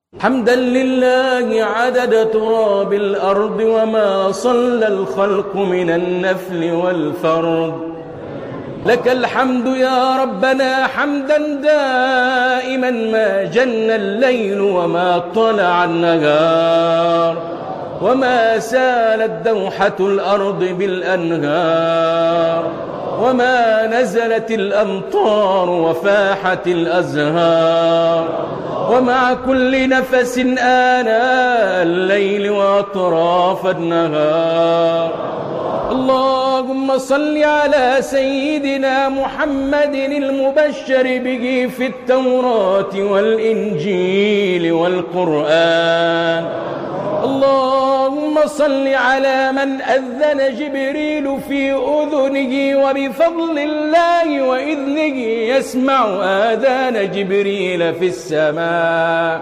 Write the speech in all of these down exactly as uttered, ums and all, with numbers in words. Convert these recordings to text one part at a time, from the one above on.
حمدا لله عدد تراب الأرض وما صلى الخلق من النفل والفرض. لك الحمد يا ربنا حمدا دائما ما جن الليل وما طلع النهار وما سالت دوحة الأرض بالأنهار وما نزلت الأمطار وفاحت الأزهار ومع كل نفس آناء الليل وأطراف النهار. اللهم صل على سيدنا محمد المبشر به في التوراة والإنجيل والقرآن. اللهم صل على من أذن جبريل في أذنه وبفضل الله وإذنه يسمع آذان جبريل في السماء.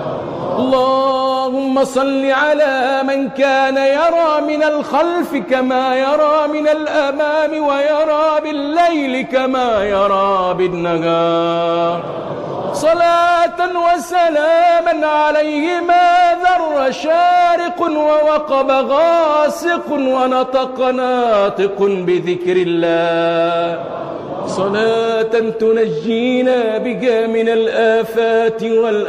اللهم صل على من كان يرى من الخلف كما يرى من الأمام ويرى بالليل كما يرى بالنهار. صلاة وسلاما عليه ما ذر شارق ووقب غاسق ونطق ناطق بذكر الله. صلاة تنجينا بها من الآفات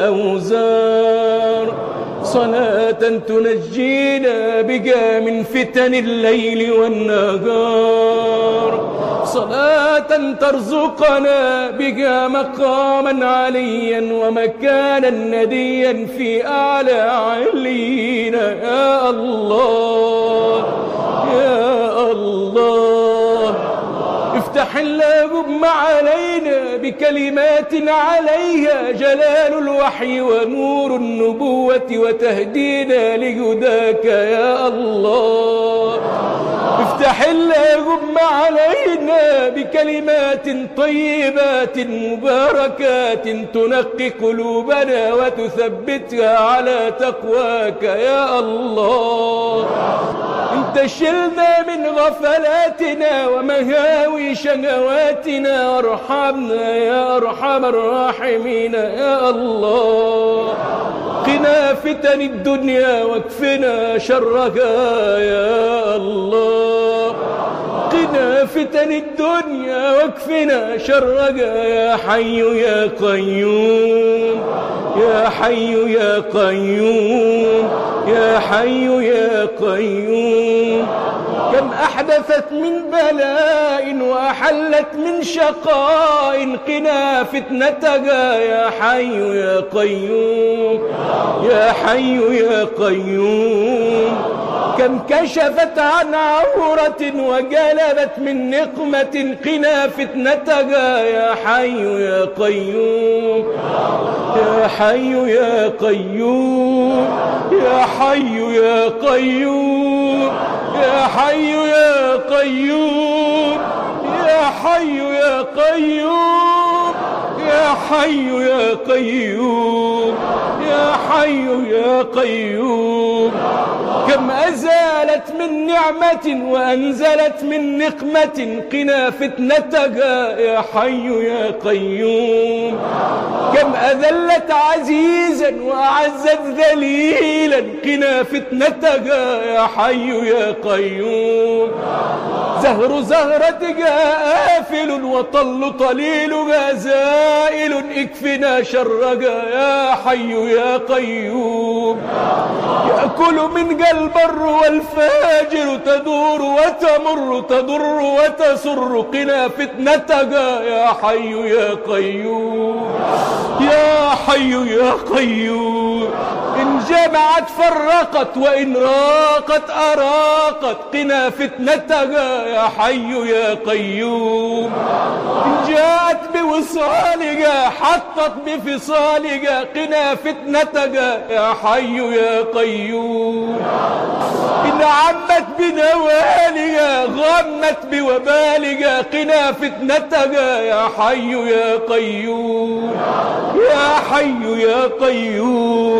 والأوزار. صلاة تنجينا بها من فتن الليل والنهار. صلاة ترزقنا بها مقاما عليا ومكانا نديا في أعلى عليين. يا الله يا الله افتح اللهم علينا بكلمات عليها جلال الوحي ونور النبوة وتهدينا لهداك يا الله. افتح اللهم علينا بكلمات طيبات مباركات تنقي قلوبنا وتثبتها على تقواك يا الله. انت شلنا من غفلاتنا ومهاوي شهواتنا وارحمنا يا أرحم الراحمين يا الله. قنا فتن الدنيا واكفنا شرها يا الله. قنا فتن الدنيا واكفنا شرها يا حي يا قيوم يا حي يا قيوم يا حي يا قيوم. كم أحدثت من بلاء وأحلت من شقاء قنا فتنتها يا حي يا قيوم يا حي يا قيوم. كم كشفت عن عورة وجلبت من نقمة قنا فتنتها يا حي يا قيوم يا حي يا قيوم يا حي يا قيوم يا حي يا قيوم يا حي يا قيوم يا حي يا قيوم يا حي يا قيوم. كم أزالت من نعمة وأنزلت من نقمة قنا فتنتها يا حي يا قيوم. كم أذلت عزيزا وأعزت ذليلا قنا فتنتها يا حي يا قيوم. زهر زهرتها آفل وطل طليلها زائل اكفنا شرها يا حي يا قيوم. يأكل من البر والفاجر تدور وتمر تضر وتسر قنا فتنتها يا حي يا قيوم يا حي يا قيوم. إن جمعت فرقت وإن راقت أراقت قنا فتنتها يا حي يا قيوم. إن جاءت بوصالها حطت بفصالها قنا فتنتها يا حي يا قيوم. إن عمت بنوالها غمت بوبالها قنا فتنتها يا حي يا قيوم يا حي يا قيوم.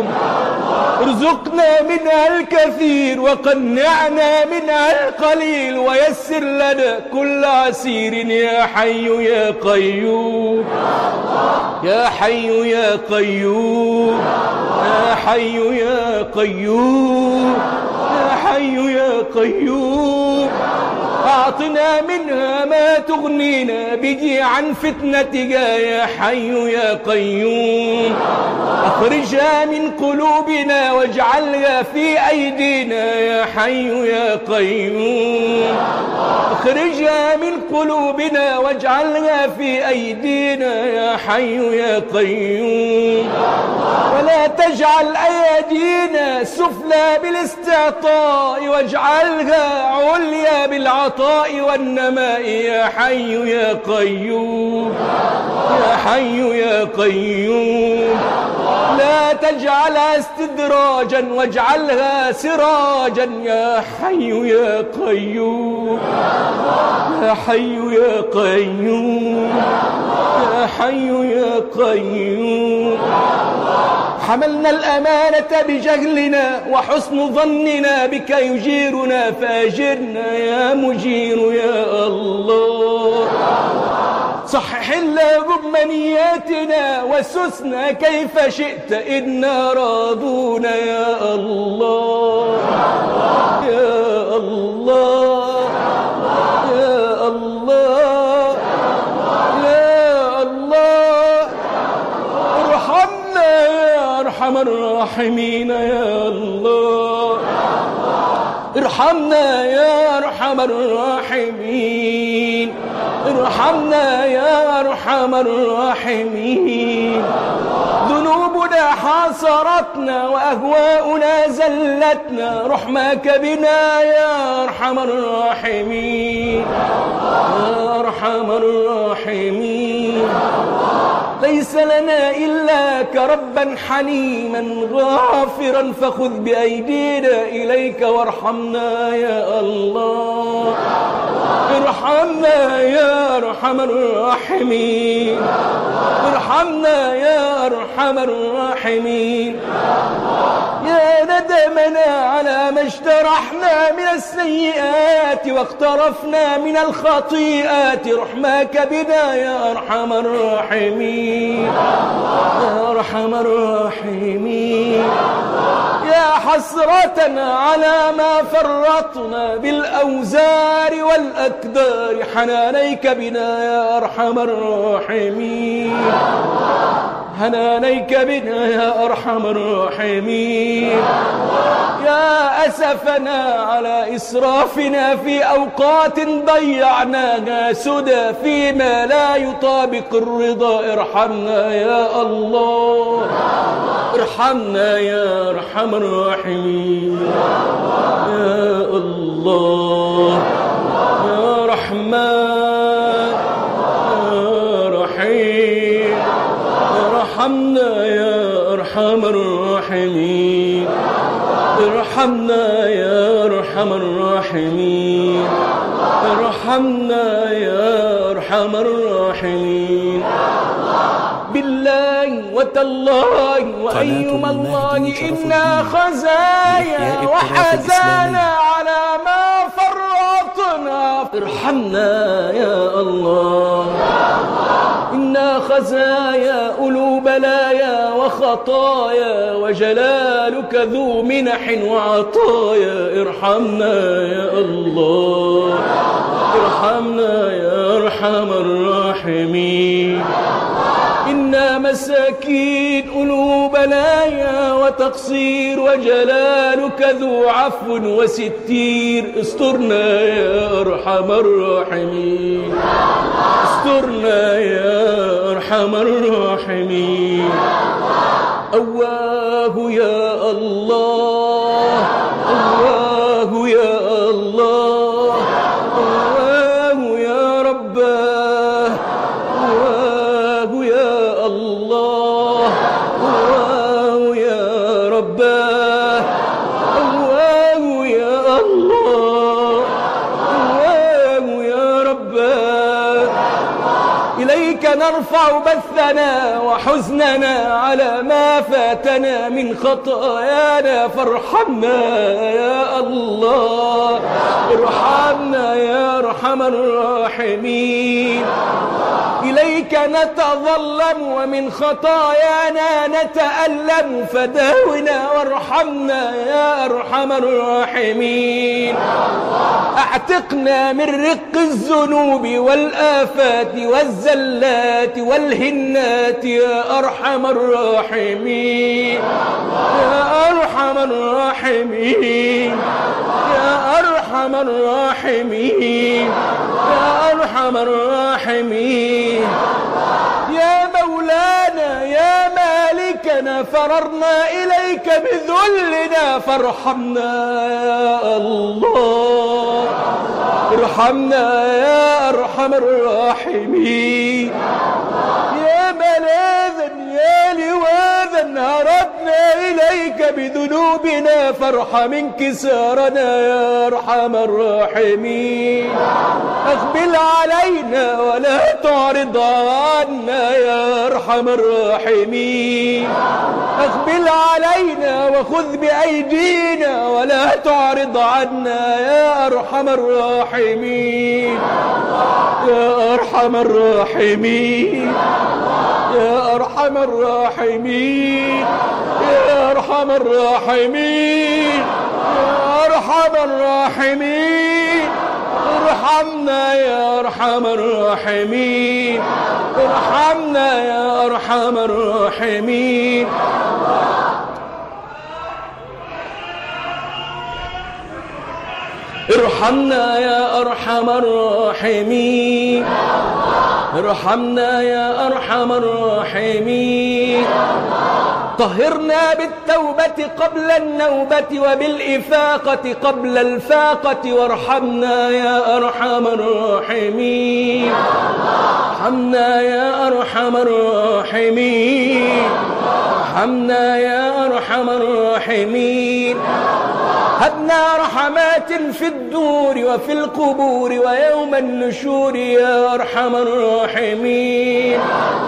ارزقنا منها الكثير وقنعنا منها القليل ويسر لنا كل عسير يا حي يا قيوم يا حي يا قيوم يا حي يا قيوم يا حي يا قيوم أعطنا منها ما تغنينا به عن فتنتها يا حي يا قيوم أخرجها من قلوبنا واجعلها في أيدينا يا حي يا قيوم أخرجها من قلوبنا واجعلها في أيدينا يا حي يا قيوم ولا تجعل أيدينا سفلى بالاستعطاء واجعلها عليا بالعطاء والنماء يا حي يا قيوم يا حي يا قيوم لا تجعلها استدراجا واجعلها سراجا يا حي يا قيوم يا حي يا قيوم يا حي يا قيوم حملنا الأمانة بجهلنا وحسن ظننا بك يجيرنا فأجرنا يا مجير يا الله صحح اللهم نياتنا وسسنا كيف شئت إنا راضون يا الله يا الله يا الله يا الله ارحمنا يا أرحم الراحمين يا الله ارحمنا يا أرحم الراحمين ارحمنا يا أرحم الراحمين ذنوبنا حاصرتنا وأهواؤنا زلتنا رحمك بنا يا أرحم الراحمين يا أرحم الراحمين ليس لنا إلاك ربا حليما غافرا فخذ بأيدينا إليك وارحمنا يا الله ارحمنا يا أرحم الراحمين ارحمنا يا أرحم الراحمين يا ندمنا على ما اجترحنا من السيئات واقترفنا من الخطيئات رحمك بنا يا أرحم الراحمين يا أرحم الراحمين يا حسرة على ما فرطنا بالأوزار والأكدار حنانيك بنا يا أرحم الراحمين حنانيك بنا يا أرحم الراحمين يا أسفنا على إسرافنا في أوقات ضيعناها سدى فيما لا يطابق الرضا ارحمنا يا الله ارحمنا يا أرحم الراحمين يا الله يا رحمن يا رحيم ارحمنا يا أرحم الراحمين ارحمنا يا أرحم الراحمين ارحمنا يا أرحم الراحمين بالله وتالله وأيم الله إنا خزايا وحزانا على ما فرطنا ارحمنا يا الله إنا خزايا أولو بلايا وخطايا وجلالك ذو منح وعطايا ارحمنا يا الله ارحمنا يا أرحم الراحمين إنا مساكين أولو بلايا وتقصير وجلالك ذو عفو وستير استرنا يا أرحم الراحمين استرنا يا أرحم الراحمين أواه يا الله أواه يا الله أواه يا رباه أواه يا الله أواه يا رباه أواه يا الله أواه يا رباه إليك نرفع بثنا وحزننا على ما فاتنا من خطايانا فارحمنا يا الله ارحمنا يا أرحم الراحمين إليك نتظلم ومن خطايانا نتألم فداونا وارحمنا يا أرحم الراحمين. اعتقنا من رق الذنوب والآفات والزلات والهنات يا أرحم الراحمين يا أرحم الراحمين يا أرحم الراحمين يا أرحم الراحمين. يا مولانا يا مالكنا فررنا إليك بذلنا فارحمنا يا الله. ارحمنا يا أرحم الراحمين. يا ملاذا يا لواذا هربنا إليك بذنوبنا فارحم انكسارنا يا أرحم الراحمين. أقبل علينا ولا تعرض عنا يا أرحم الراحمين. أقبل علينا وخذ بأيدينا ولا تعرض عنا يا أرحم الراحمين يا أرحم الراحمين يا أرحم الراحمين يا أرحم الراحمين يا أرحم الراحمين. ارحمنا يا أرحم الراحمين ارحمنا يا أرحم الراحمين. ارحمنا يا أرحم الراحمين ارحمنا يا أرحم الراحمين. طهرنا بالتوبة قبل النوبة وبالإفاقة قبل الفاقة وارحمنا يا أرحم الراحمين. ارحمنا يا أرحم الراحمين ارحمنا يا أرحم الراحمين. هبنا رحمات في الدور وفي القبور ويوم النشور يا أرحم الراحمين.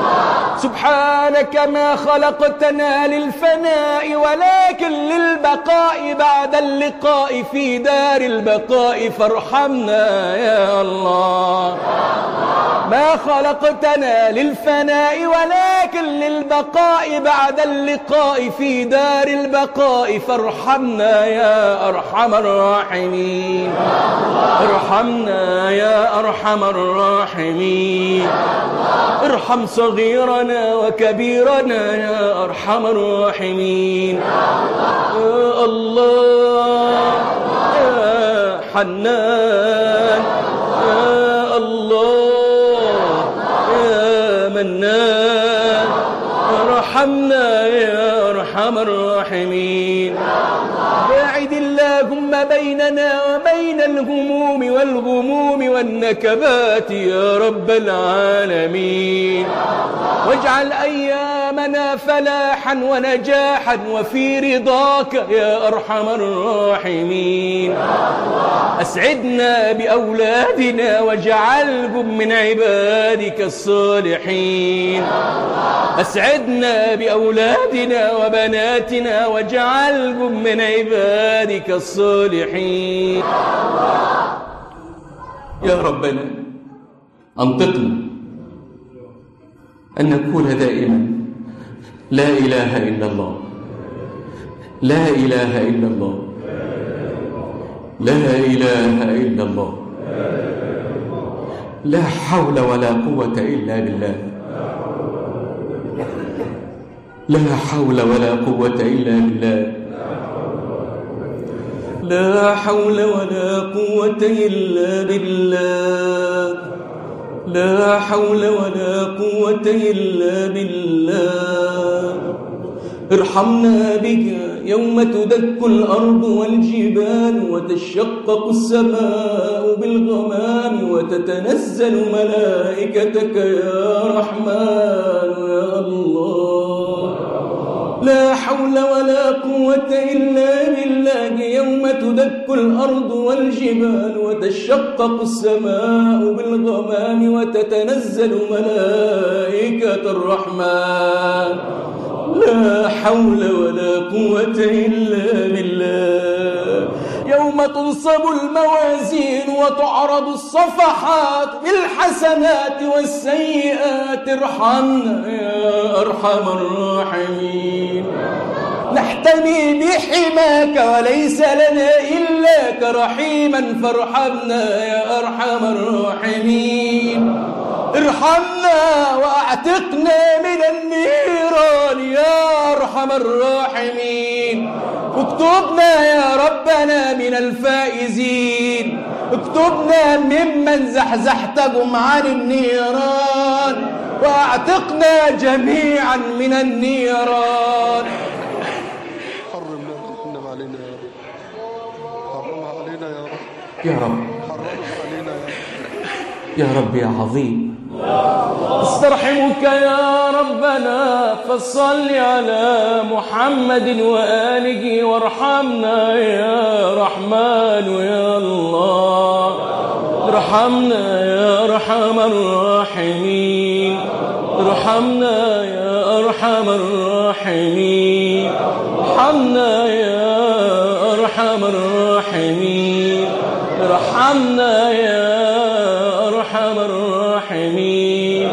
سبحانك ما خلقتنا للفناء ولكن للبقاء بعد اللقاء في دار البقاء فارحمنا يا الله. ما خلقتنا للفناء ولكن للبقاء بعد اللقاء في دار البقاء فارحمنا يا أرحم الراحمين. ارحمنا يا أرحم الراحمين. ارحم صغيرنا وكبيرنا يا أرحم الراحمين. يا الله يا حنان يا الله يا منان ارحمنا يا أرحم الراحمين. باعد اللهم بيننا وبين الهموم والغموم والنكبات يا رب العالمين. واجعل أيامنا فلاحا ونجاحا وفي رضاك يا أرحم الراحمين. أسعدنا بأولادنا واجعلهم من عبادك الصالحين. أسعدنا بأولادنا وبناتنا واجعلهم من عبادك الصالحين. يا ربنا أنطقنا أن نقول دائما لا إله إلا الله لا إله إلا الله لا إله إلا الله. لا حول ولا قوة إلا بالله. لا حول ولا قوة إلا بالله. لا حول ولا قوة إلا بالله. لا حول ولا قوة إلا بالله. ارحمنا بك يوم تدك الأرض والجبال وتشقق السماء بالغمام وتتنزل ملائكتك يا رحمن يا الله. لا حول ولا قوة إلا بالله يوم تدك الأرض والجبال وتشقق السماء بالغمام وتتنزل ملائكة الرحمن. لا حول ولا قوة إلا بالله. يوم يوم تنصب الموازين وتعرض الصفحات بالحسنات والسيئات ارحمنا يا أرحم الراحمين. نحتمي بحماك وليس لنا إلاك رحيما فارحمنا يا أرحم الراحمين. ارحمنا واعتقنا من النيران يا أرحم الراحمين. اكتبنا يا ربنا من الفائزين، اكتبنا ممن زحزحتهم عن النيران، واعتقنا جميعا من النيران. حرمنا جهنم علينا يا رب، حرمها علينا يا رب يا رب، حرمها علينا يا رب يا رب يا عظيم. استرحمك يا ربنا فصل على محمد وآله وارحمنا يا رحمن يا الله. ارحمنا يا أرحم الراحمين، ارحمنا يا أرحم الراحمين، ارحمنا يا أرحم الراحمين، ارحمنا يا أرحم الراحمين.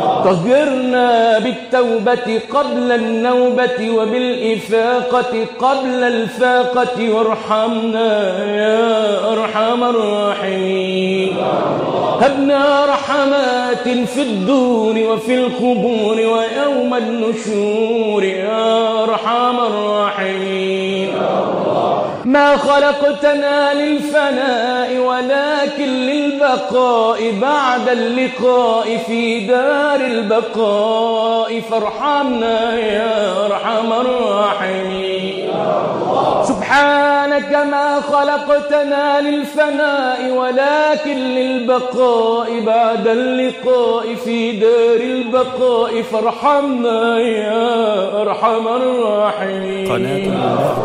طهرنا بالتوبة قبل النوبة وبالإفاقة قبل الفاقة وارحمنا يا أرحم الراحمين. هبنا رحمات في الدور وفي القبور ويوم النشور يا أرحم الراحمين. ما خلقتنا للفناء ولكن للبقاء بعد اللقاء في دار البقاء فارحمنا يا أرحم الراحمين. سبحانك ما خلقتنا للفناء ولكن للبقاء بعد اللقاء في دار البقاء فارحمنا يا أرحم الراحمين.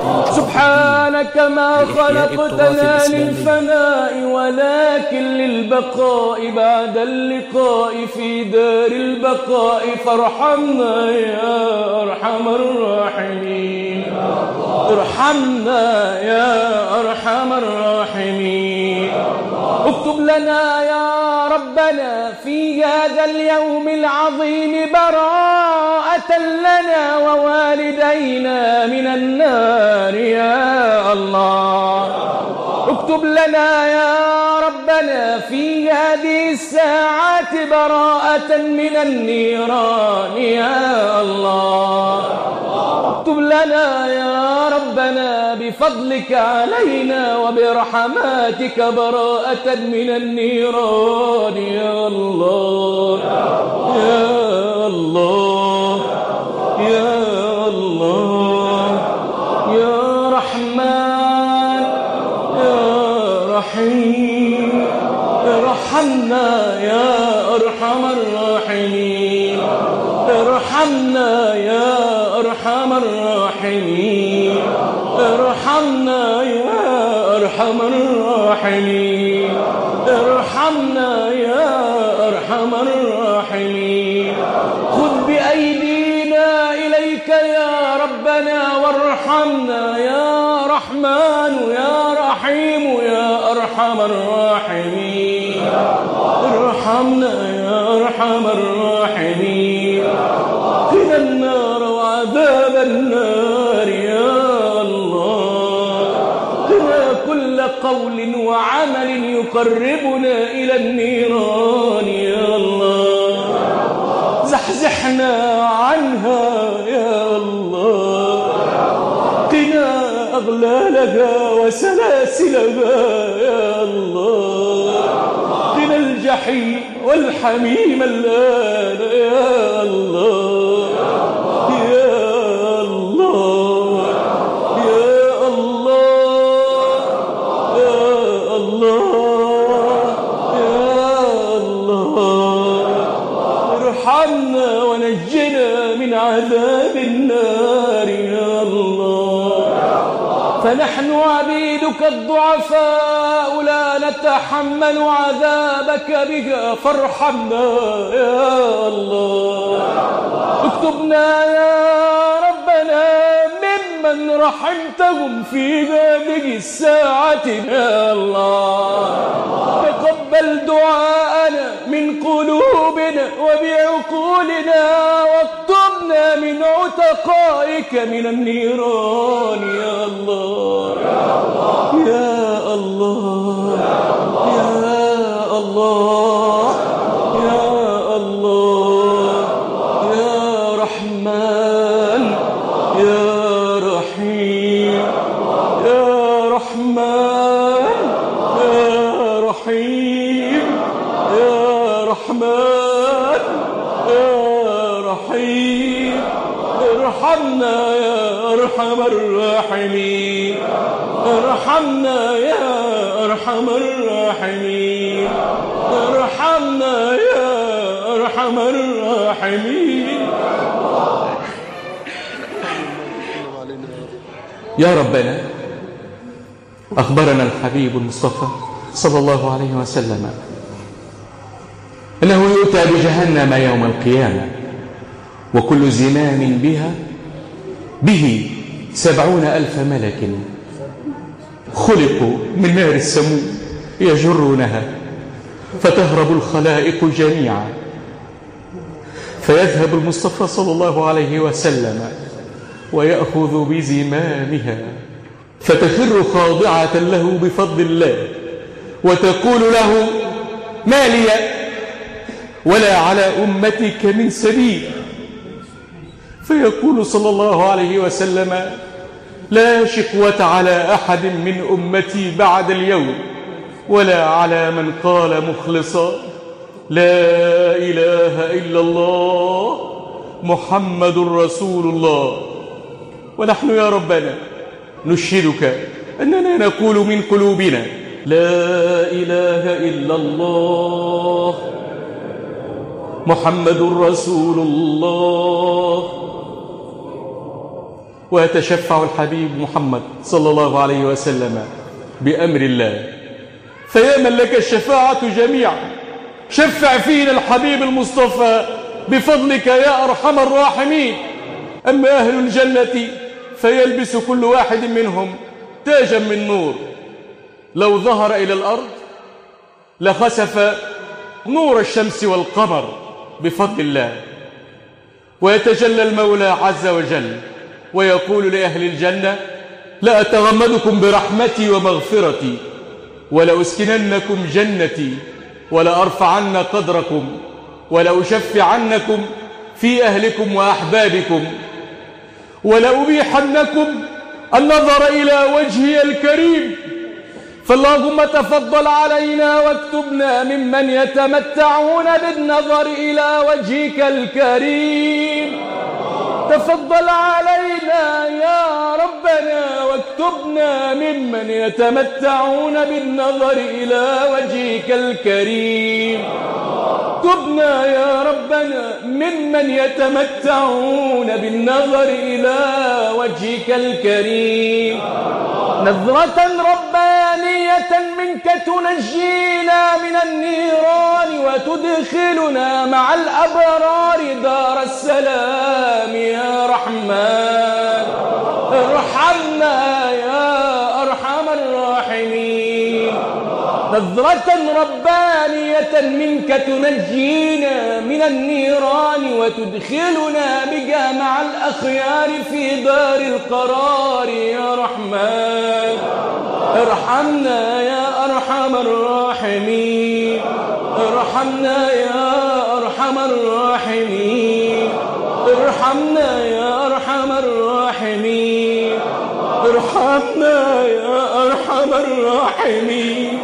سبحانك ما خلقتنا للفناء ولكن للبقاء بعد اللقاء في دار البقاء فارحمنا يا أرحم الراحمين. ارحمنا يا أرحم الراحمين. اكتب لنا يا ربنا في هذا اليوم العظيم براءة لنا ووالدينا من النار يا الله. اكتب لنا يا ربنا في هذه الساعات براءة من النيران يا الله. اكتب لنا يا ربنا بفضلك علينا وبرحماتك براءة من النيران يا الله يا الله يا الله يا رحمن يا رحيم. ارحمنا يا أرحم الراحمين، ارحمنا يا أرحم الراحمين، ارحمنا يا أرحم الراحمين، ارحمنا يا أرحم الراحمين. خذ بأيدينا إليك يا ربنا وارحمنا يا رحمن يا رحيم يا أرحم الراحمين. ارحمنا يا أرحم الراحمين. قنا النار وعذاب النار يا الله. قنا كل قول وعمل يقربنا إلى النيران يا الله. زحزحنا عنها يا الله. قنا أغلالها وسلاسلها يا الله. قنا الجحيم والحميم الآن يا الله يا الله يا الله يا الله يا الله. ارحمنا ونجنا من عذاب النار يا الله. فنحن عبيدك الضعفاء لا نتحمل عذابك بها فارحمنا يا الله. اكتبنا يا ربنا ممن من رحمتهم في هذه الساعة يا الله. تقبل دعاءنا من قلوبنا وبعقولنا، واكتبنا من عتقائك من النيران يا الله يا الله يا الله يا الله يا رحمن يا رحيم يا رحمن يا رحيم يا رحمن يا رحيم. ارحمنا يا أرحم الراحمين، ارحمنا يا أرحم الراحمين، ارحمنا يا أرحم الراحمين. يا ربنا، أخبرنا الحبيب المصطفى صلى الله عليه وسلم أنه يؤتى بجهنم يوم القيامة، وكل زمام بها به سبعون ألف ملك خلقوا من نار السموم يجرونها، فتهرب الخلائق جميعا، فيذهب المصطفى صلى الله عليه وسلم ويأخذ بزمامها، فتخر خاضعة له بفضل الله، وتقول له: ما لي ولا على أمتك من سبيل؟ فيقول صلى الله عليه وسلم: لا شقوة على أحد من أمتي بعد اليوم، ولا على من قال مخلصا: لا إله إلا الله محمد رسول الله. ونحن يا ربنا نشهدك أننا نقول من قلوبنا: لا إله إلا الله محمد رسول الله. ويتشفع الحبيب محمد صلى الله عليه وسلم بأمر الله، فيا من لك الشفاعة جميعا، شفع فينا الحبيب المصطفى بفضلك يا أرحم الراحمين. أما أهل الجنة فيلبس كل واحد منهم تاجا من نور، لو ظهر إلى الأرض لخسف نور الشمس والقمر بفضل الله. ويتجلى المولى عز وجل ويقول لأهل الجنة: لأتغمدكم برحمتي ومغفرتي، ولأسكننكم جنتي، ولأرفعن قدركم، ولأشفعنكم في أهلكم وأحبابكم، ولأبيحنكم النظر إلى وجهي الكريم. فاللهم تفضل علينا واكتبنا ممن يتمتعون بالنظر إلى وجهك الكريم. تفضل علينا يا ربنا واكتبنا ممن يتمتعون بالنظر إلى وجهك الكريم. اكتبنا يا ربنا ممن يتمتعون بالنظر إلى وجهك الكريم. نظرة ربانية منك تنجينا من النيران وتدخلنا مع الأبرار دار السلام يا رحمن. ارحمنا يا أرحم الراحمين. نظرة ربانية منك تنجينا من النيران وتدخلنا بك مع الأخيار في دار القرار يا رحمن. ارحمنا يا أرحم الراحمين. ارحمنا يا أرحم الراحمين. ارحمنا يا أرحم الراحمين. ارحمنا يا أرحم الراحمين.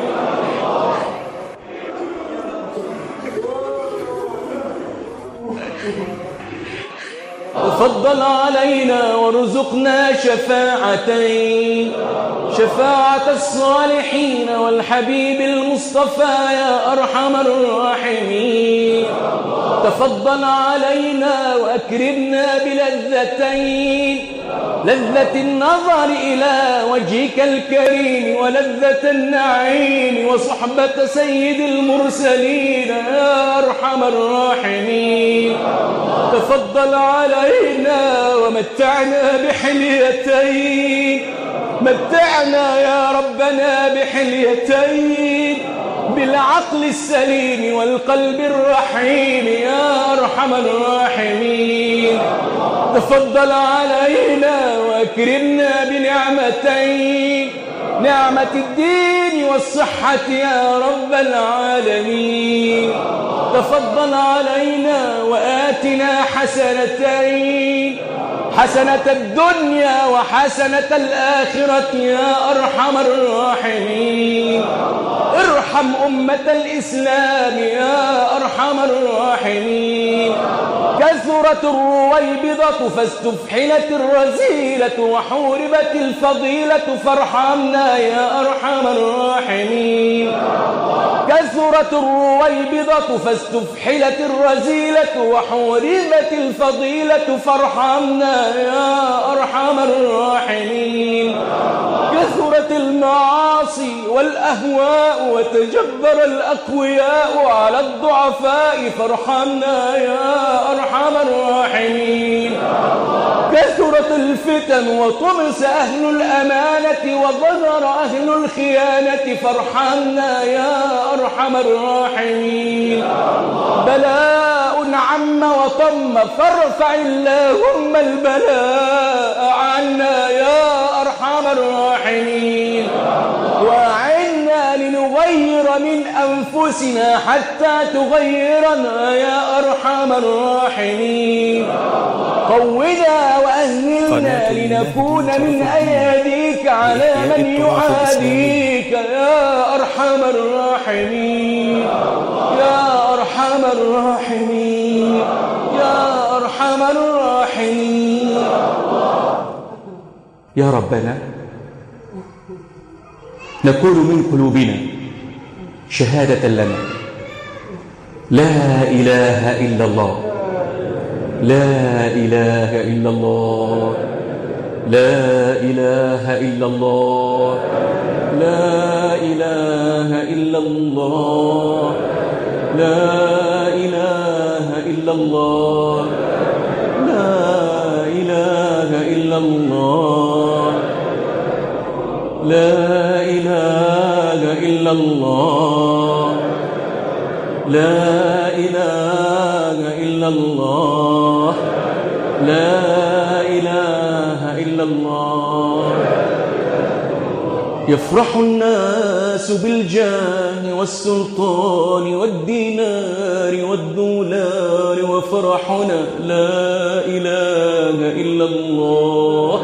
تفضل علينا وارزقنا شفاعتين، شفاعة الصالحين والحبيب المصطفى يا أرحم الراحمين. تفضل علينا وأكرمنا بلذتين، لذة النظر إلى وجهك الكريم ولذة النعيم وصحبة سيد المرسلين يا أرحم الراحمين. تفضل علينا ومتعنا بحليتين، متعنا يا ربنا بحليتين، بالعقل السليم والقلب الرحيم يا أرحم الراحمين. تفضل علينا وأكرمنا بنعمتين، نعمة الدين والصحة يا رب العالمين. تفضل علينا وآتنا حسنتين، حسنة الدنيا وحسنة الآخرة يا أرحم الراحمين. ارحم أمة الإسلام يا أرحم الراحمين. كثرت الرويبضة فاستفحلت الرذيلة وحوربت الفضيلة فارحمنا يا أرحم الراحمين. كثرت الرويبضة فاستفحلت الرذيلة وحوربت الفضيلة فارحمنا يا أرحم الراحمين. كثرت المعاصي والأهواء وتجبر الأقوياء على الضعفاء فارحمنا يا أرحم الراحمين. كثرت الفتن وطمس أهل الأمانة وظهر أهل الخيانة فارحمنا يا أرحم الراحمين. بلاء عم وطم فارفع اللهم البلاء عنا يا أرحم الراحمين. وأعنا لنغير من أنفسنا حتى تغيرنا يا أرحم الراحمين. قونا وأهلنا لنكون من أيديك على من يعاديك يا أرحم الراحمين. يا أرحم الراحمين. يا أرحم الراحمين. يا ربنا نقول من قلوبنا شهادة لنا لا إله إلا الله، لا إله إلا الله، لا إله إلا الله، لا إله إلا الله، لا إله إلا الله، لا إله إلا الله، لا إله إلا الله، لا إله إلا الله، لا إله إلا الله. يفرح الناس بالجاه والسلطان والدينار والدولار وفرحنا لا إله إلا الله،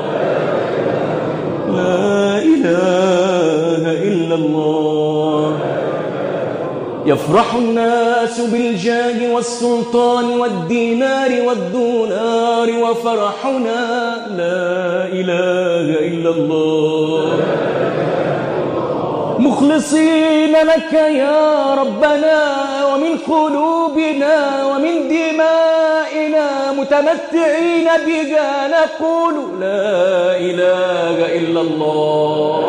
لا إله إلا الله. يفرح الناس بالجاه والسلطان والدينار والدولار وفرحنا لا إله إلا الله. مخلصين لك يا ربنا ومن قلوبنا ومن دمائنا متمتعين بك نقول لا إله إلا الله،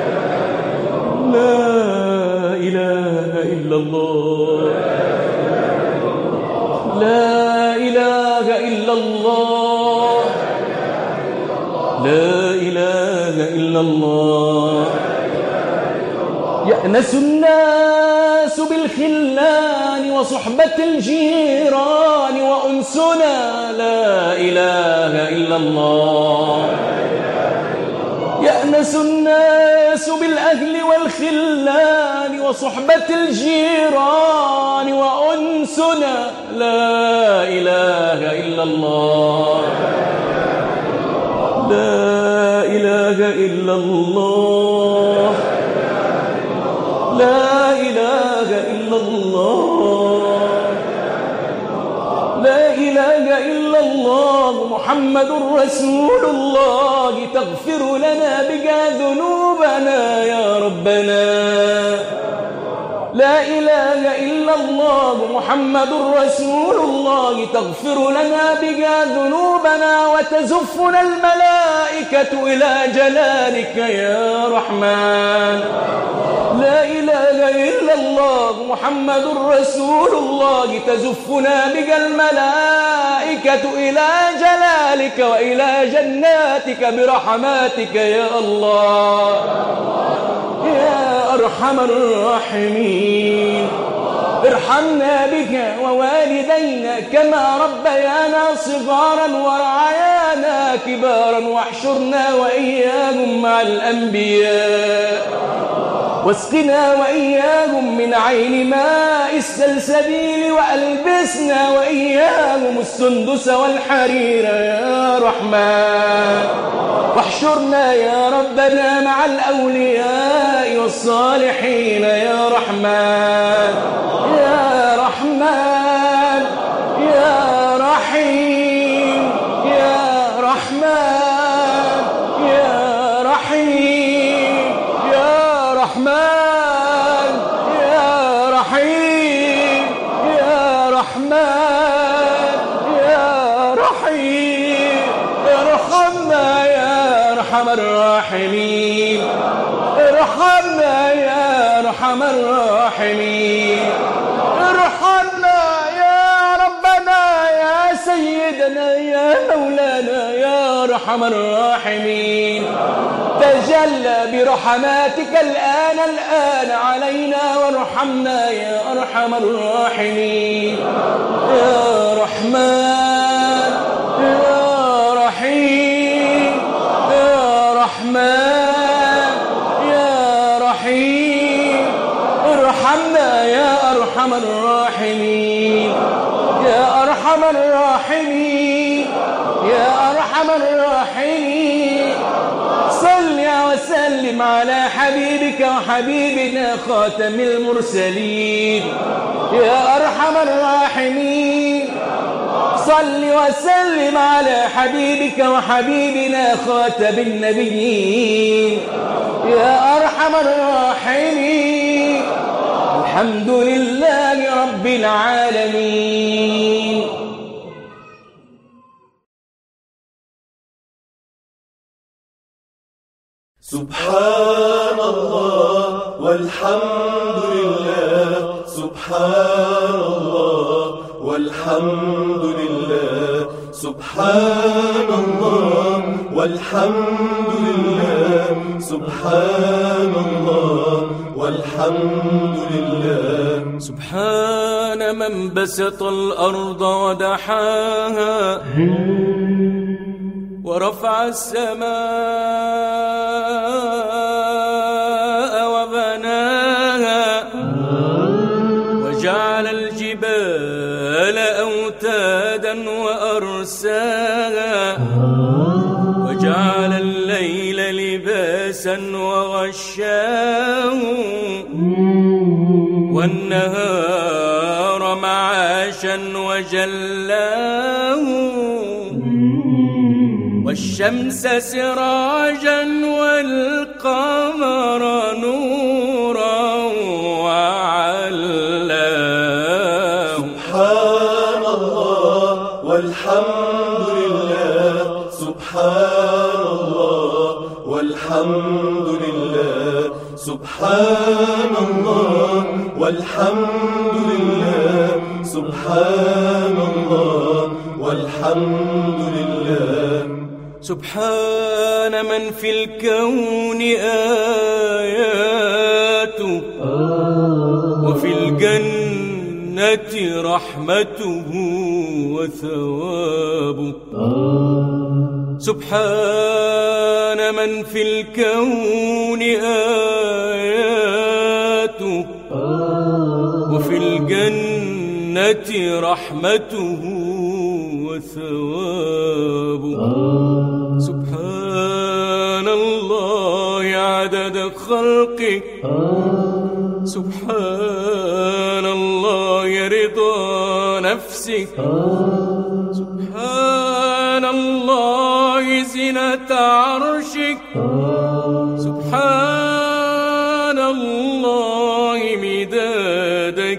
لا إله إلا الله، لا إله إلا الله، لا إله إلا الله. يأنس الناس بالخلان وصحبة الجيران وأنسنا لا إله إلا الله. يأنس الناس بالأهل والخلان وصحبة الجيران وأنسنا لا إله إلا الله، لا إله إلا الله، لا إله إلا الله، لا إله إلا الله. محمد رسول الله. تغفر لنا بك ذنوبنا يا ربنا. لا إله إلا الله محمد رسول الله تغفر لنا بها ذنوبنا وتزفنا الملائكة إلى جلالك يا رحمن. لا إله إلا الله محمد رسول الله تزفنا بها الملائكة إلى جلالك وإلى جناتك برحماتك يا الله يا أرحم الراحمين. ارحمنا بك ووالدينا كما ربيانا صغارا ورعايانا كبارا واحشرنا وإياهم مع الأنبياء واسقنا وإياهم من عين ماء السلسبيل وألبسنا وإياهم السندس والحرير يا رحمن. واحشرنا يا ربنا مع الأولياء والصالحين يا رحمن يا رحمن يا رحيم يا رحمن يا رحيم يا رحمن يا رحيم يا رحمن يا رحيم. ارحمنا يا أرحم الراحمين. ارحمنا يا أرحم الراحمين. ارحمنا يا ربنا يا سيدنا يا مولانا يا أرحم الراحمين. تجلى برحماتك الآن الآن علينا وارحمنا يا أرحم الراحمين يا رحمن يا رحيم يا رحمن يا رحيم. ارحمنا يا أرحم الراحمين يا أرحم الراحمين يا أرحم الراحمين. صل وسلم على حبيبك وحبيبنا خاتم المرسلين يا أرحم الراحمين. صل وسلم على حبيبك وحبيبنا خاتم النبيين يا أرحم الراحمين. الحمد لله رب العالمين. سبحان الله والحمد لله. سبحان الله والحمد لله. سبحان الله والحمد لله. سبحان الله والحمد لله. سبحان من بسط الأرض ودحاها ورفع السماء وبناها وجعل الجبال أوتادا وأرساها وجعل الليل لباسا وغشاه والنهار معاشا وجلاه والشمس سراجا والقمر نورا وعلاه. سبحان الله والحمد لله. سبحان الله والحمد لله. سبحان الله والحمد لله. سبحان الله والحمد لله. سبحان من في الكون آياته وفي الجنة رحمته وثوابه. سبحان من في الكون آياته وفي الجنة رحمته وثوابه. سبحان الله عدد خلقه. سبحان الله رضا نفسه. سبحان الله زنة عرشك. سبحان الله مداد عدد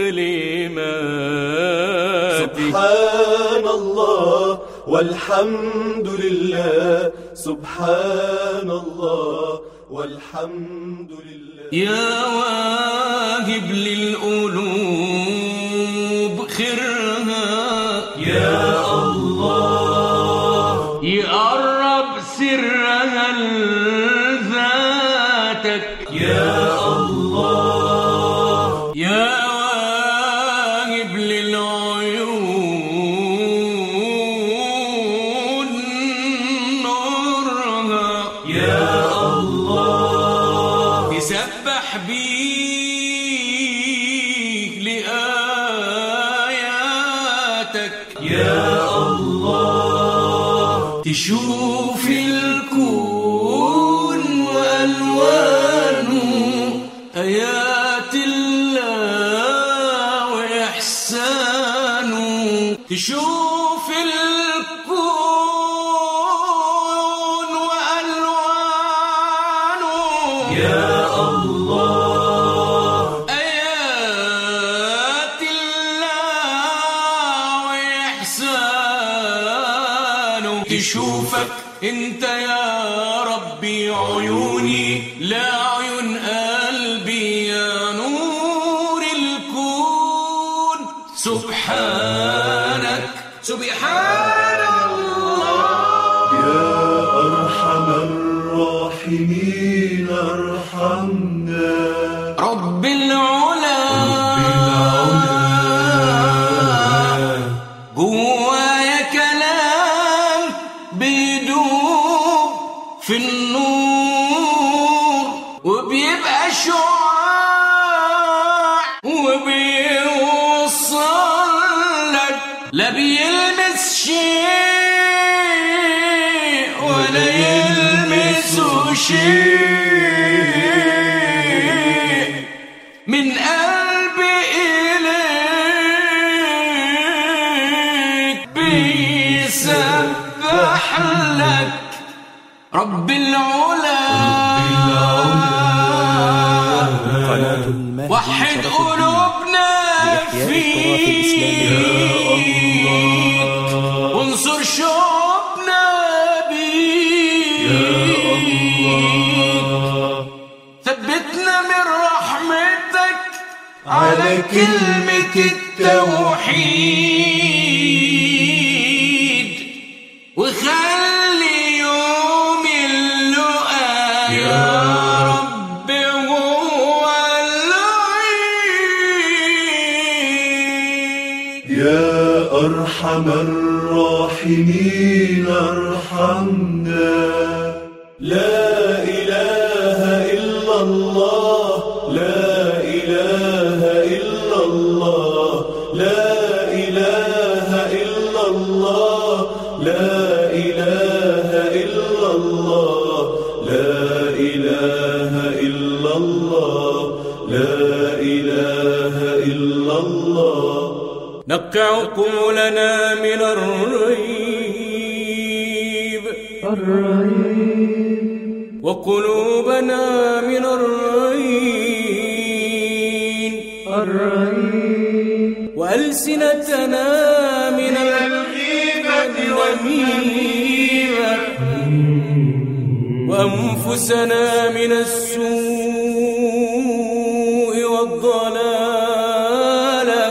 كلماتك. سبحان الله والحمد لله، سبحان الله والحمد لله. يا واهب للقلوب خيرها يا الله، يقرب سرها لذاتك يا الله، يا واهب للعيون نورها يا الله، تسبح بيك لآياتك يا الله، تشوف الكون وألوانه آيات الله وإحسانه، تشوف الكون وألوانه يا الله، آيات الله وإحسانه، تشوفك انت يا ربي عيوني لا عيون قلبي، يا نور الكون سبحانك سبحان الله. يا أرحم الراحمين ارحمنا، رب العلا جوايا كلام بيدوب في النور وبيبقى شعاع وبيوصل لك، لا بيلمس شيء ولا يلمسه شيء من قلبي إليك، بيسبح لك رب العلا. وحد قلوبنا فيك وانصر شعوبنا بيك، ثبتنا من رحمتك على كلمة التوحيد، وخلي يوم اللقاء يا رب هو العيد. يا أرحم الراحمين ارحمنا، لا إله إلا الله، لا إله إلا الله، لا إله إلا الله، لا إله إلا الله، لا إله إلا الله، لا إله إلا الله. نقع عقولنا من الريب وقلوبنا من الرين وألسنتنا من الغيبة والنميمة وأنفسنا من السوء والضلالة،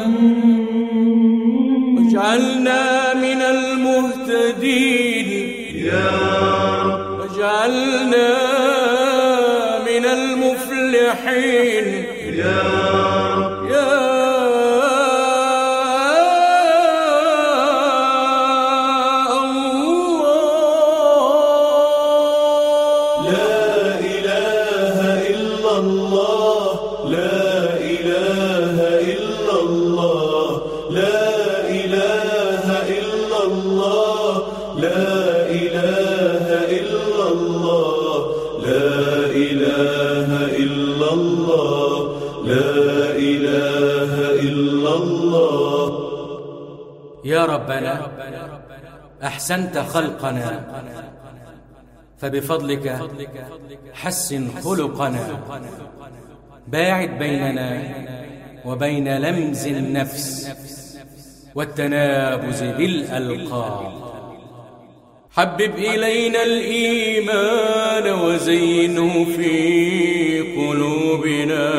واجعلنا من المهتدين يا رب، واجعلنا من المفلحين يا رب، يا الله. لا إله إلا الله، لا إله إلا الله، لا إله إلا الله، لا إله إلا الله، لا إله إلا الله، لا إله إلا الله. يا ربنا أحسنت خلقنا، فبفضلك حسن خلقنا، باعد بيننا وبين لمز النفس والتنابز بالألقاب. حبب إلينا الإيمان وزينه في قلوبنا،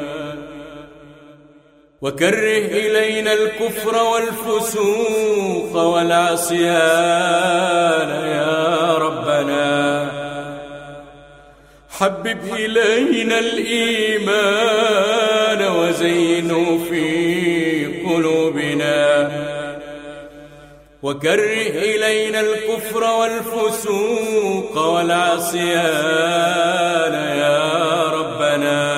وكره إلينا الكفر والفسوق والعصيان يا ربنا. حبب إلينا الإيمان وزينه في قلوبنا، وكره إلينا الكفر والفسوق والعصيان يا ربنا.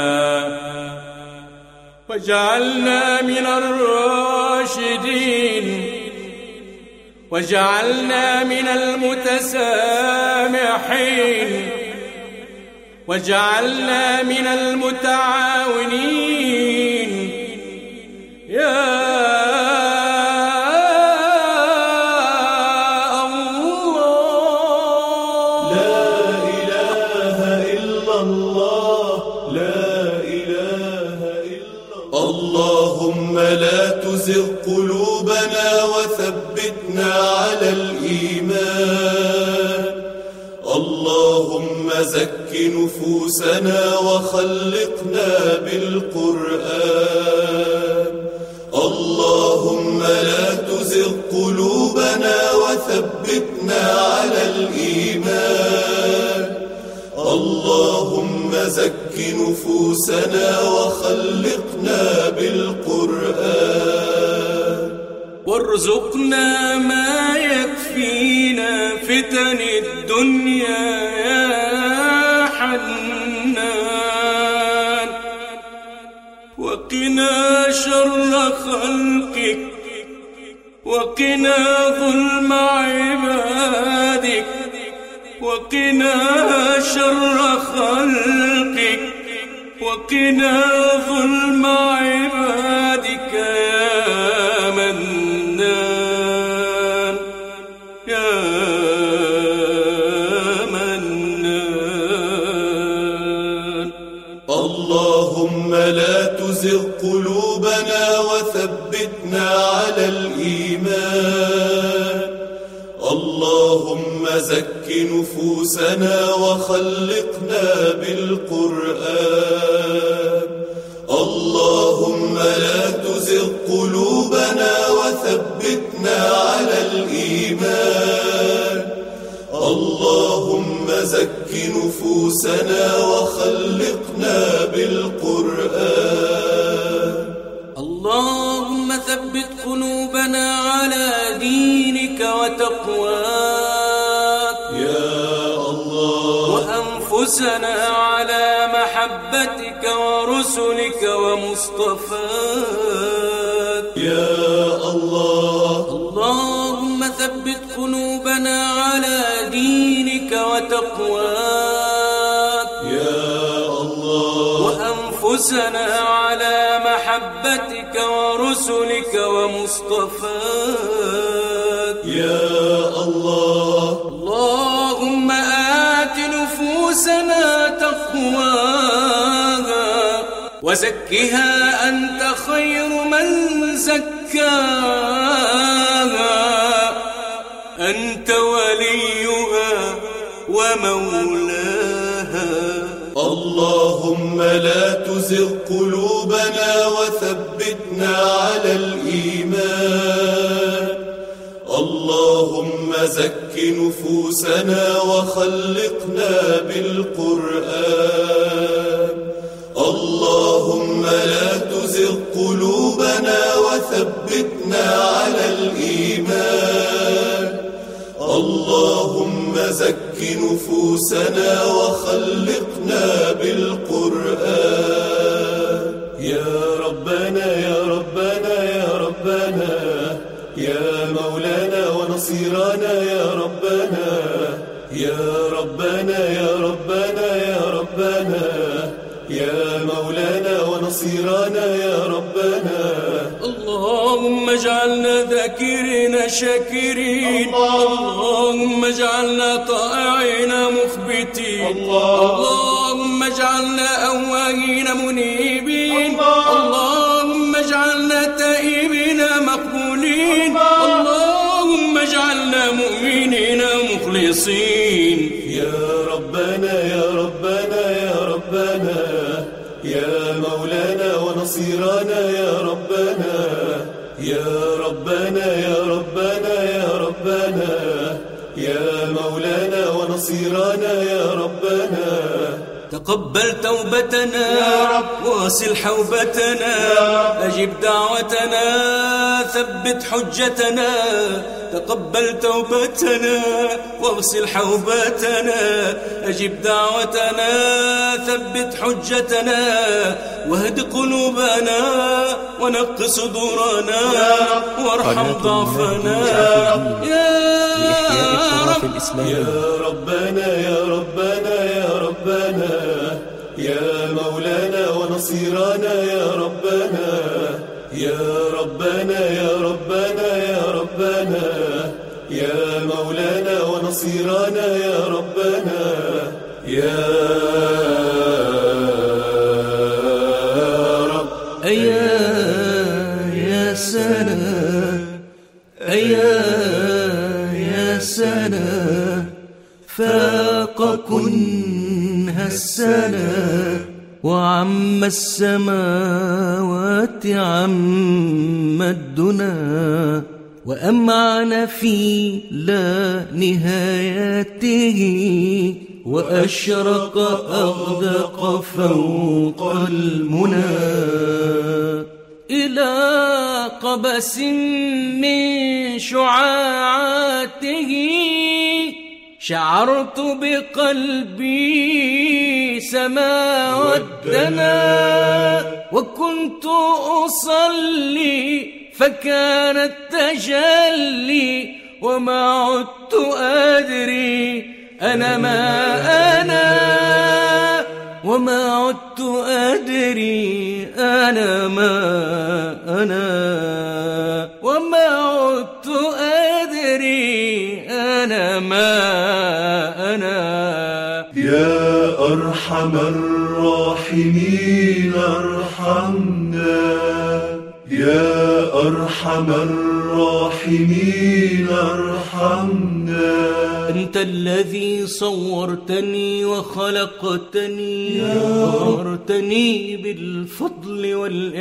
واجعلنا من الراشدين، واجعلنا من المتسامحين، واجعلنا من المتعاونين يا اللهم لا تزغ قلوبنا وثبتنا على الإيمان. اللهم زك نفوسنا وخلقنا بالقرآن. اللهم لا تزغ قلوبنا وثبتنا على الإيمان. اللهم زك نفوسنا وخلقنا بالقرآن. وارزقنا ما يكفينا فتن الدنيا يا حنان، وقنا شر خلقك، وقنا ظلم عبادك، وقنا شر خلقك، وقنا ظلم عبادك يا منان يا منان. اللهم لا تزغ قلوبنا وثبتنا على الإيمان. اللهم زك نفوسنا وخلقنا بالقرآن. اللهم لا تزغ قلوبنا وثبتنا على الإيمان. اللهم زك نفوسنا وخلقنا بالقرآن. اللهم ثبت قلوبنا على دينك وتقواك يا الله، وأنفسنا على محبتك ورسلك ومصطفاك يا الله. اللهم ثبت قلوبنا على دينك وتقواك يا الله، وأنفسنا على محبتك ورسلك ومصطفاك يا الله. اللهم آت نفوسنا تقواها وزكها أنت خير من زكاها، أنت وليها ومولاها. اللهم لا تزغ قلوبنا وثبتنا على الإيمان. اللهم زك نفوسنا وخلقنا بالقرآن. اللهم لا تزغ قلوبنا وثبتنا على الإيمان. اللهم زك نفوسنا وخلقنا بالقرآن. يا ربنا يا ربنا يا ربنا يا مولانا ونصيرنا يا ربنا يا ربنا يا ربنا يا ربنا يا مولانا ونصيرنا يا ربنا. اللهم اجعلنا ذاكرين شاكرين، اللهم اجعلنا طائعين مخبتين، اللهم اجعلنا أواهين منيبين، اللهم مخلصين. يا ربنا يا ربنا يا ربنا يا مولانا ونصيرنا يا ربنا يا ربنا يا ربنا يا ربنا يا مولانا ونصيرنا يا ربنا. تقبل توبتنا يا رب واصل حوبتنا أجب دعوتنا ثبت حجتنا. تقبل توبتنا واغسل حوبتنا أجب دعوتنا ثبت حجتنا. واهد قلوبنا ونق صدورنا وارحم ضعفنا يا رب. يا ربنا يا ربنا يا ربنا يا مولانا ونصيرنا يا ربنا يا ربنا يا ربنا يا ربنا يا مولانا ونصيرنا يا ربنا. يا رب أيا يا سنة أيا يا سنة فاق كنها السنة وعم السماوات عم الدنا وأمعن في لا نهايته وأشرق أغدق فوق المنى إلى قبس من شعاعاته شعرت بقلبي سما والدنا وكنت أصلي فكان التجلي وما عدت أدري أنا ما أنا وما عدت أدري أنا ما أنا وما عدت أدري أنا ما أنا. يا أرحم الراحمين ارحمنا يا أرحم الراحمين ارحمنا. أنت الذي صورتني وخلقتني وأمرتني بالفضل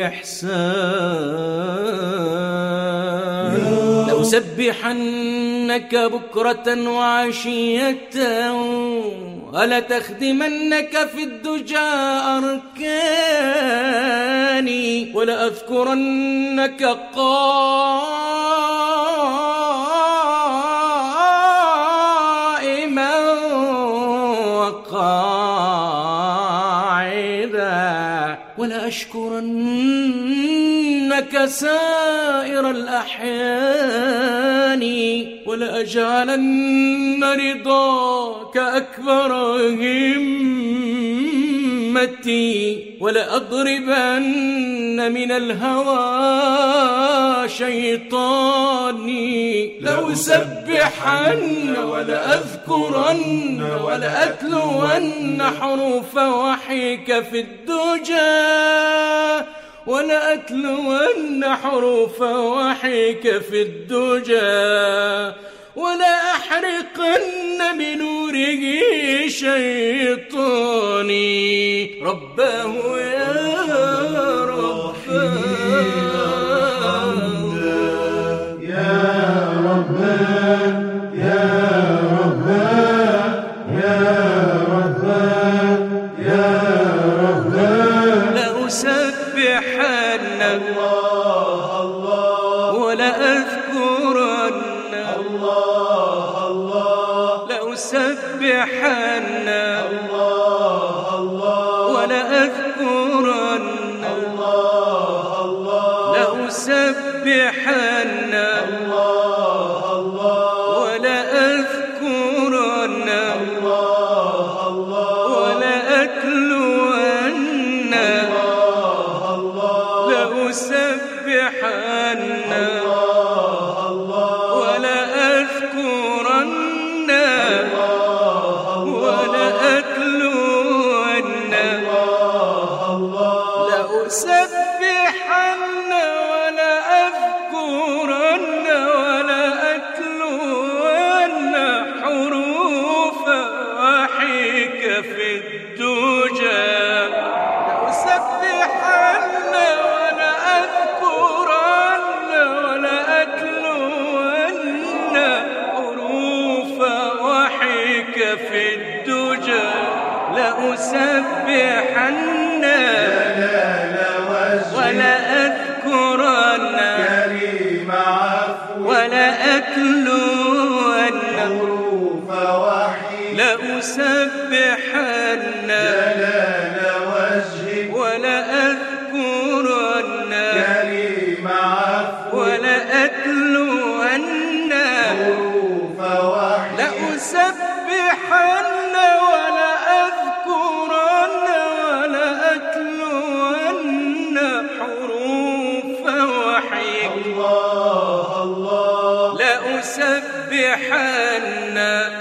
والإحسان. لأسبحنك بكرة وعشية ولتخدمنك في الدجى أركاني ولأذكرنك قائما وقاعدا ولأشكرنك سائر الأحيان ولأجعلن رضاك أكبر همتي ولأضربن من الهوى شيطاني. لأسبحن ولأذكرن ولأتلون حروف وحيك في الدجى ولأتلون حروف وحيك في الدجى ولأحرقن بنوره شيطاني. رباه يا رب يا رب يا رب يا رب يا رب. لأسبحن الله الله ولأذكرن الله الله لأسبحن الله الله ولأذكرن لأسبحن جلال وجهك ولأذكرن كريم عفوك ولأتلون حروف وحيك لأسبحن جلال وجهك ولأذكرن كريم عفوك ولأتلون حروف وحيك لأسبحن ولأذكرن ولأتلون حروف وحيك الله الله لأسبحن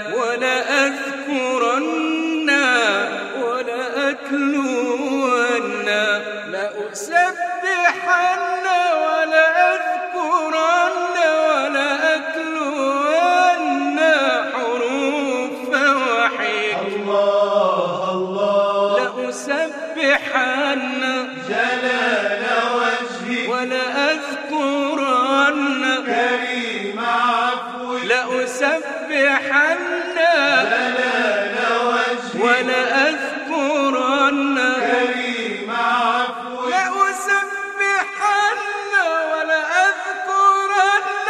ولأذكرن ولأتلون لأسبحن ولأذكرن ولأتلون حروف وحيك الله الله لأسبحن جلال وجهك ولأذكرن كريم عفوك لأسبحن جلال وجهك ولأذكرن كريم عفوك لأسبحن ولأذكرن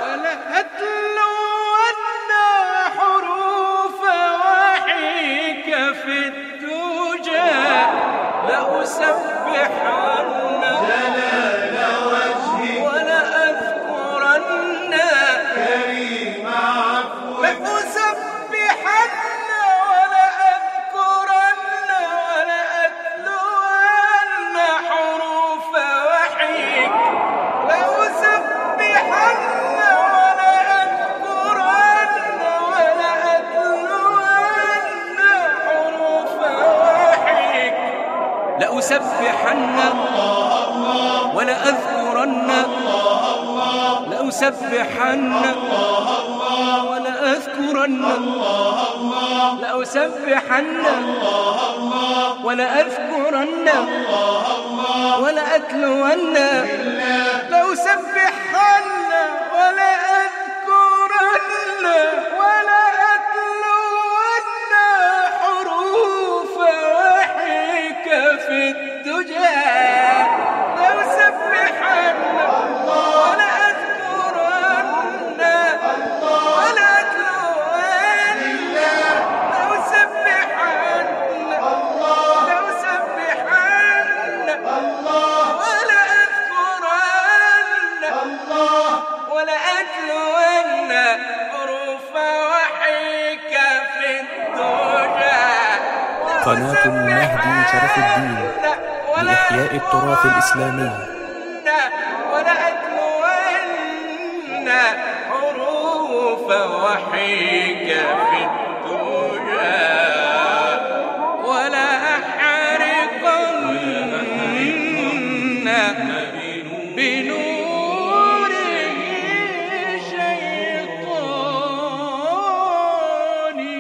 ولأتلون حروف وحيك في الدجى لأسبحن جلال وجهك ولأذكرن كريم عفوك لأسبحن ولأذكرن ولأتلون حروف وحيك لأسبحن ولأذكرن ولأتلون حروف وحيك لأسبحن ولأذكرن لأسبحن ولأذكرن لأسبحن ولأذكرن ولأتلون لأسبحن ولأذكرن ولأتلون حروف وحيك في الدجى لأسبحن ولأذكرن ولأتلون لأسبحن لأسبحن ولأذكرن ولأتلون حروف وحيك في الدجى قناة المهدي شرف الدين لإحياء التراث الإسلامي ولأتلون حروف وحيك في الدجى ولا أحرقن بنوره شيطاني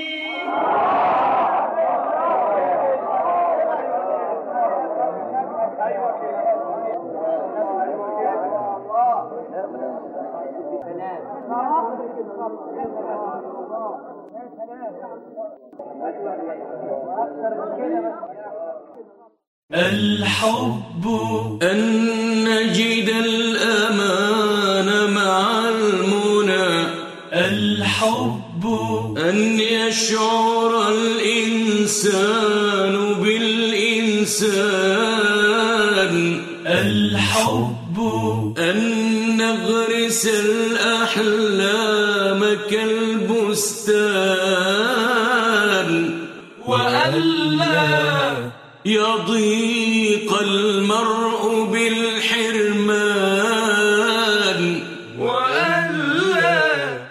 الحب أن نجد الأمان مع المنى الحب أن يشعر الإنسان بالإنسان الحب أن نغرس الأحلام كالبستان وألا يضيق المرء بالحرمان وألا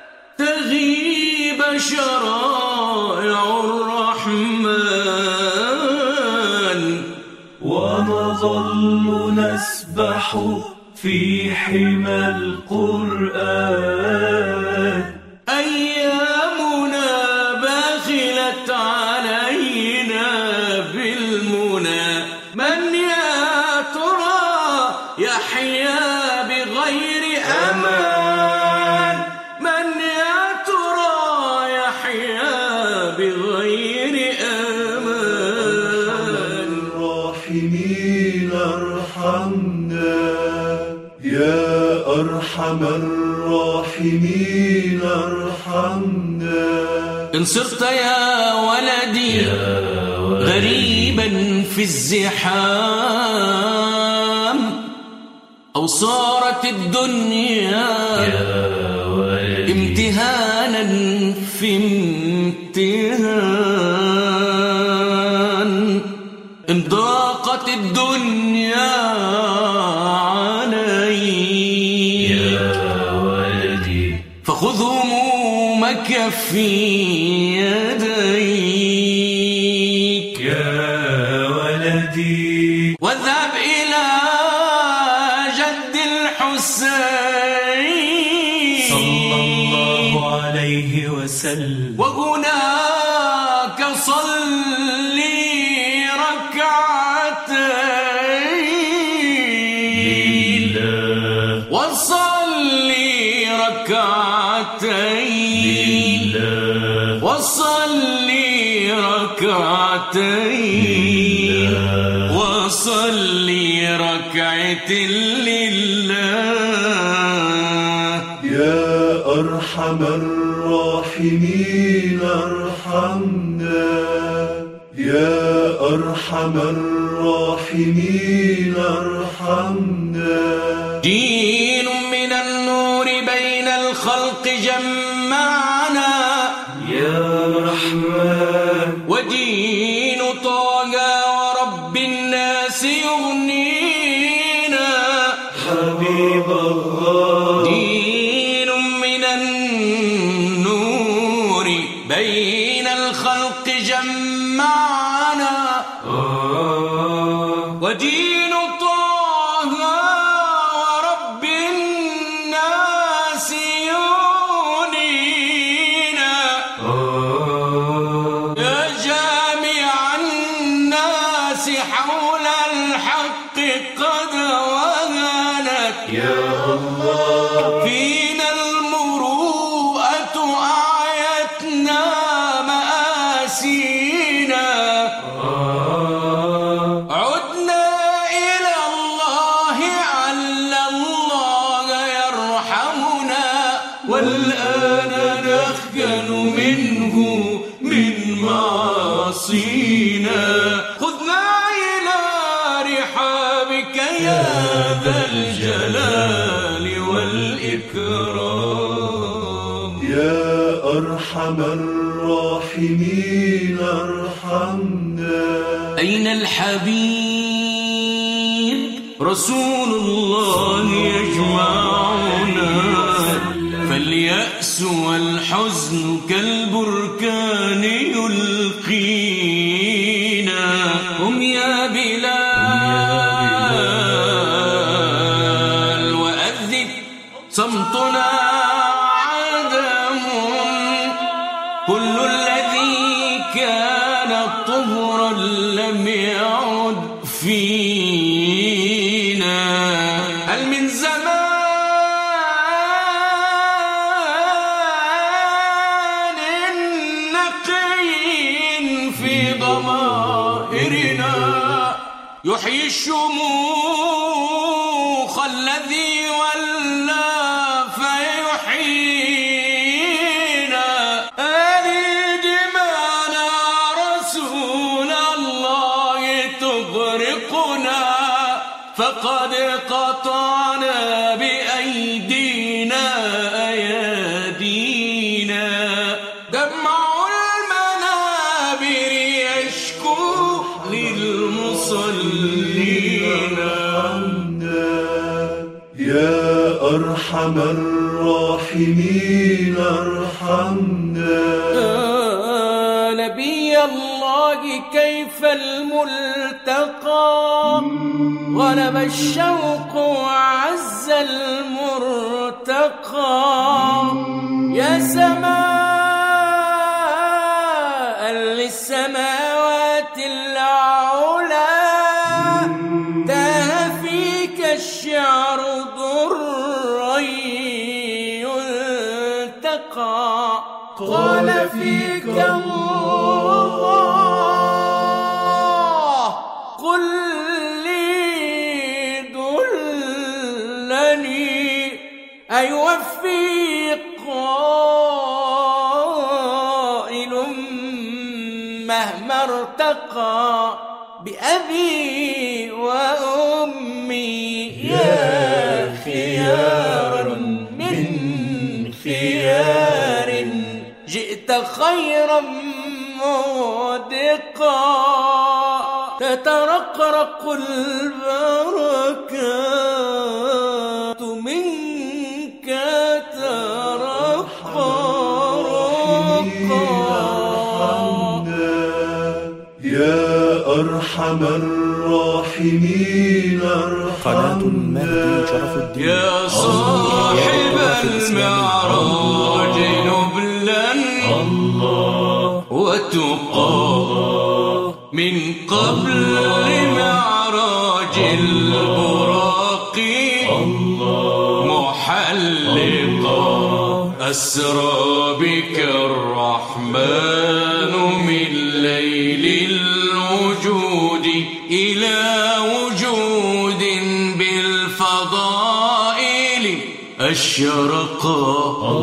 تغيب شرائع الرحمن ونظل نسبح في حمى القرآن أيامنا باخلت علينا بالمنى من يا ترى يحيا بغير أمان من يا ترى يحيا بغير أمان أرحم الراحمين ارحمنا. إن صرت يا ولدي, يا ولدي غريبا في الزحام, أو صارت الدنيا يا ولدي امتهانا في امتهان, إن ضاقت الدنيا علي يا ولدي فخذ همومك في يديك يا ولدي, واذهب إلى جد الحسين صلى الله عليه وسلم, وهناك صلي ركعتين وصلي ركعتين وصلي ركعتين وصلي ركعتين لله. يا أرحم الراحمين ارحمنا. يا أرحم الراحمين ارحمنا. دين من النور بين الخلق جمعنا يا رحمن, ودين طه ورب الناس يغنينا حبيب الله. دين من النور بين الخلق جمعنا, ودين طه ورب الناس يغنينا, يا جامع الناس حول الحق قد وهنت يا الله. فينا المروءة أعيتنا مآسينا, عدنا إلى الله عل الله يرحمنا, والآن نخجل منه من معاصينا. خذنا إلى رحابك يا ذا الجلال والإكرام. يا أرحم الراحمين ارحمنا. أين الحبيب رسول الله يجمعنا, فاليأس والحزن كالبركان يلقينا. هم يا بلال وأذن صمتنا عدم, كل الذي كان طهرا لم يعد فينا. هل من زمان نقي في ضمائرنا يحيي الشموخ الذي ولى فيحيينا. هذه دمانا رسول الله تغرقنا, فقد قطعنا بأيدينا أيادينا. دمع المنابر يشكو للمصلين. يا أرحم الراحمين ارحمنا. يا نبي الله كيف الملتقى, غلب الشوق وعز المرتقى. يا سماء للسماوات العلى, تاه فيك الشعر ضرا يلتقى. قال فيك الله قل لي دلني, أي بأبي وأمي يا خيارا من خيار جئت خيرا مودقا تترقرق البركات منك ترقرقا يا أرحم الراحمين قناة المهدي شرف الدين. يا صاحب المعراج نبلا وتقى من قبل معراج البراق محلقا أسرى بك الرحمن من ليل الوجود إلى وجود بالفضائل أشرقا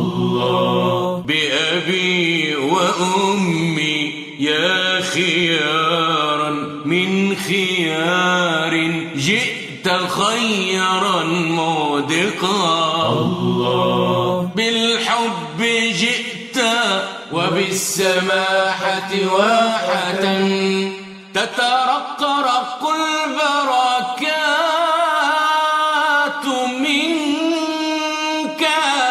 بأبي وأمي يا خيارا من خيار جئت خيرا مودقا بالحب جئت وبالسماحة واحة تترقرق البركات منك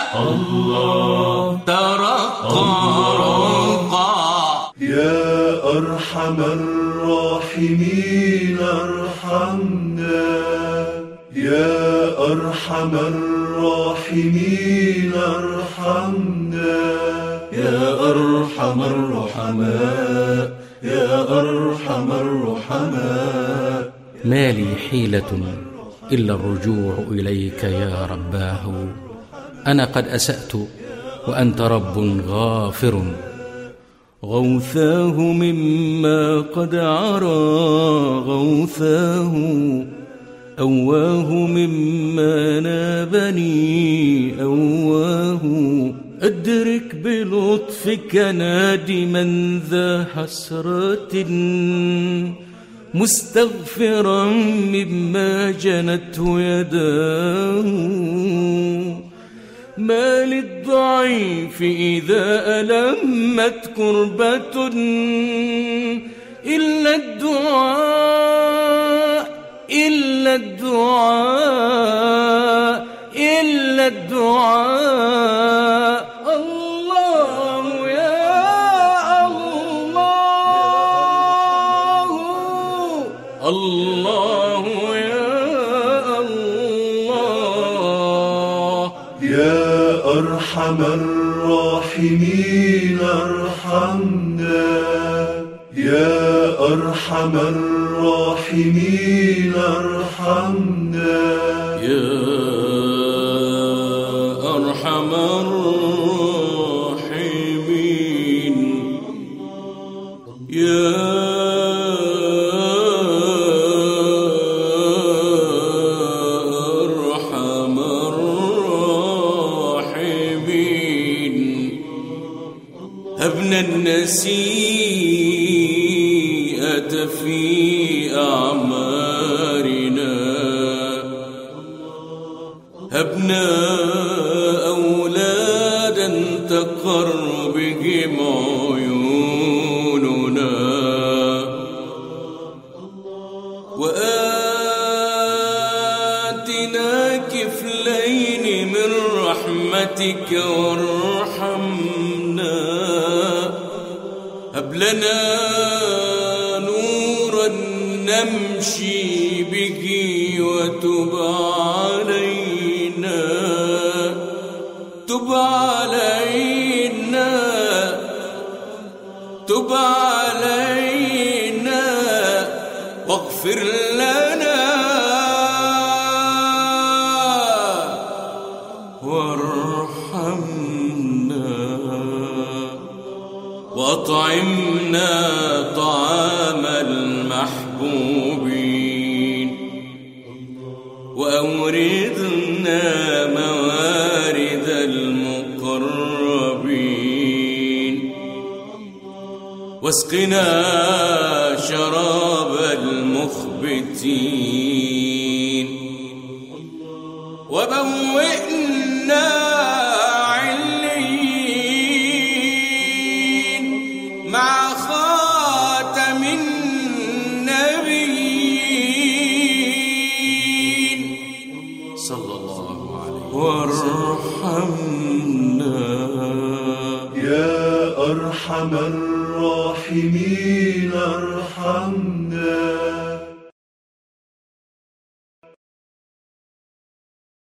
ترقرقا. يا أرحم الراحمين ارحمنا يا أرحم الراحمين ارحمنا يا أرحم الرحماء يا أرحم الرحماء. ما لي حيلة إلا الرجوع إليك يا رباه. أنا قد أسأت وأنت رب غافر. غوثاه مما قد عرى غوثاه أواه مما نابني أواه. أدرك بلطفك نادما ذا حسرة مستغفرا مما جنته يداه. ما للضعيف إذا ألمت كربة إلا الدعاء إلا الدعاء إلا الدعاء. الله يا الله الله يا الله. يا أرحم الراحمين ارحمنا يا أرحم الراحمين ارحمنا يا أرحم الراحمين يا أرحم الراحمين. هبنا النسيئة في أعمارنا هبنا أولادا تقر بهم عيوننا وآتنا كفلين من رحمتك وارحمنا. هب لنا نورا نمشي به وتب علينا تب علينا تب علينا واغفر لنا وارحمنا وأطعمنا طعام المحبوبين وأوردنا موارد المقربين واسقنا شراب المخبتين وبوئنا عليين مع خاتم النبيين صلى الله عليه وارحمنا يا أرحم الراحمين ارحمنا